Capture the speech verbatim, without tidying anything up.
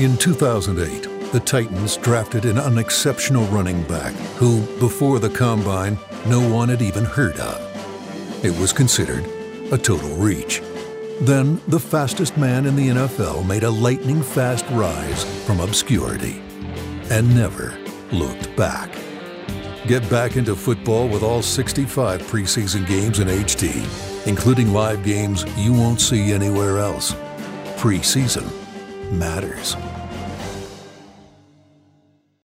In two thousand eight, the Titans drafted an unexceptional running back who, before the Combine, no one had even heard of. It was considered a total reach. Then, the fastest man in the N F L made a lightning-fast rise from obscurity and never looked back. Get back into football with all sixty-five preseason games in H D, including live games you won't see anywhere else. Preseason matters.